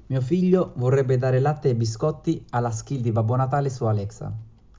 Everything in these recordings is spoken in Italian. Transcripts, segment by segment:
Mio figlio vorrebbe dare latte e biscotti alla skill di Babbo Natale su Alexa.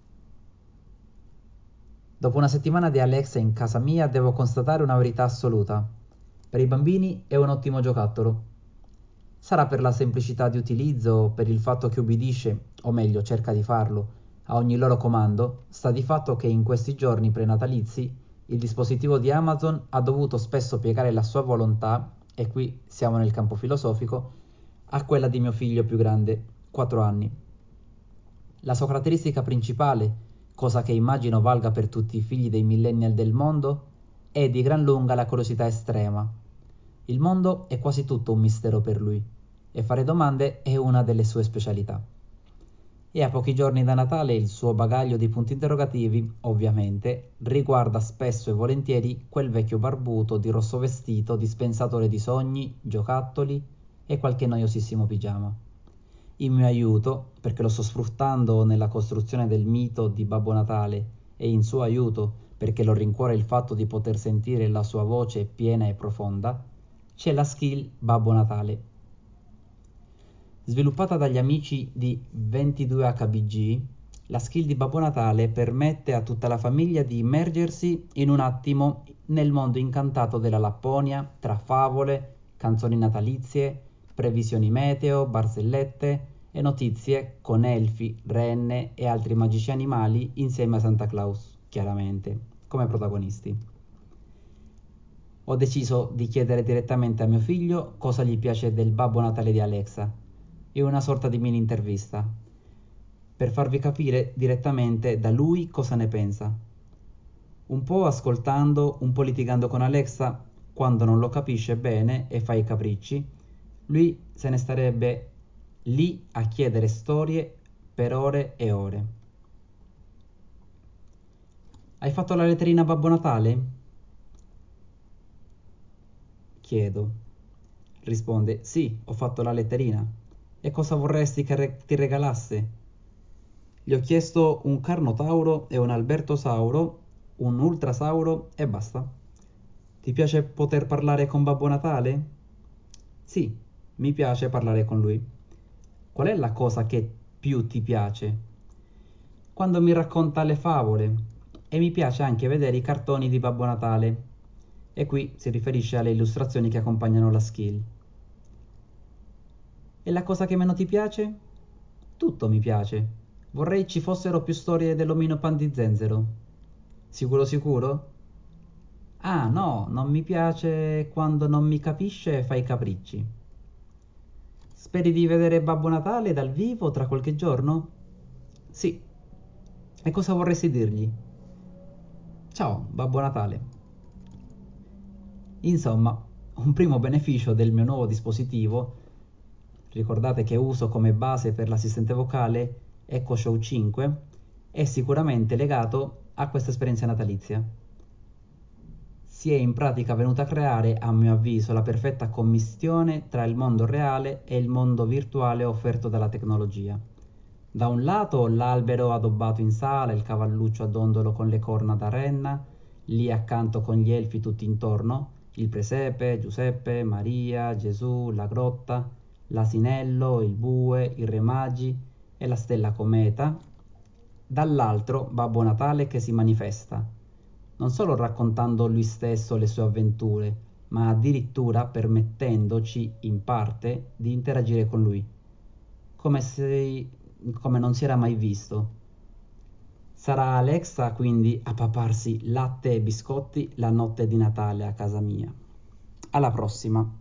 Dopo una settimana di Alexa in casa mia devo constatare una verità assoluta. Per i bambini è un ottimo giocattolo. Sarà per la semplicità di utilizzo, per il fatto che ubbidisce, o meglio cerca di farlo, a ogni loro comando, sta di fatto che in questi giorni prenatalizi il dispositivo di Amazon ha dovuto spesso piegare la sua volontà, e qui siamo nel campo filosofico, a quella di mio figlio più grande, 4 anni. La sua caratteristica principale, cosa che immagino valga per tutti i figli dei millennial del mondo, è di gran lunga la curiosità estrema. Il mondo è quasi tutto un mistero per lui, e fare domande è una delle sue specialità. E a pochi giorni da Natale il suo bagaglio di punti interrogativi, ovviamente, riguarda spesso e volentieri quel vecchio barbuto di rosso vestito, dispensatore di sogni, giocattoli e qualche noiosissimo pigiama. In mio aiuto, perché lo sto sfruttando nella costruzione del mito di Babbo Natale, e in suo aiuto, perché lo rincuora il fatto di poter sentire la sua voce piena e profonda, c'è la skill Babbo Natale. Sviluppata dagli amici di 22HBG, la skill di Babbo Natale permette a tutta la famiglia di immergersi in un attimo nel mondo incantato della Lapponia, tra favole, canzoni natalizie, previsioni meteo, barzellette e notizie con elfi, renne e altri magici animali insieme a Santa Claus, chiaramente, come protagonisti. Ho deciso di chiedere direttamente a mio figlio cosa gli piace del Babbo Natale di Alexa, in una sorta di mini intervista, per farvi capire direttamente da lui cosa ne pensa. Un po' ascoltando, un po' litigando con Alexa, quando non lo capisce bene e fa i capricci, lui se ne starebbe lì a chiedere storie per ore e ore. Hai fatto la letterina a Babbo Natale? Chiedo. Risponde, sì, ho fatto la letterina. E cosa vorresti che ti regalasse? Gli ho chiesto un Carnotauro e un Albertosauro, un Ultrasauro e basta. Ti piace poter parlare con Babbo Natale? Sì, mi piace parlare con lui. Qual è la cosa che più ti piace? Quando mi racconta le favole, e mi piace anche vedere i cartoni di Babbo Natale. E qui si riferisce alle illustrazioni che accompagnano la skill. E la cosa che meno ti piace? Tutto mi piace. Vorrei ci fossero più storie dell'omino pan di zenzero. Sicuro sicuro? Ah no, non mi piace quando non mi capisce e fa i capricci. Speri di vedere Babbo Natale dal vivo tra qualche giorno? Sì. E cosa vorresti dirgli? Ciao, Babbo Natale. Insomma, un primo beneficio del mio nuovo dispositivo, ricordate che uso come base per l'assistente vocale Echo Show 5, è sicuramente legato a questa esperienza natalizia. Si è in pratica venuta a creare, a mio avviso, la perfetta commistione tra il mondo reale e il mondo virtuale offerto dalla tecnologia. Da un lato l'albero addobbato in sala, il cavalluccio a dondolo con le corna da renna, lì accanto con gli elfi tutti intorno, il presepe, Giuseppe, Maria, Gesù, la grotta, l'asinello, il bue, i re magi e la stella cometa. Dall'altro Babbo Natale che si manifesta, non solo raccontando lui stesso le sue avventure, ma addirittura permettendoci, in parte, di interagire con lui, come non si era mai visto. Sarà Alexa quindi a paparsi latte e biscotti la notte di Natale a casa mia. Alla prossima!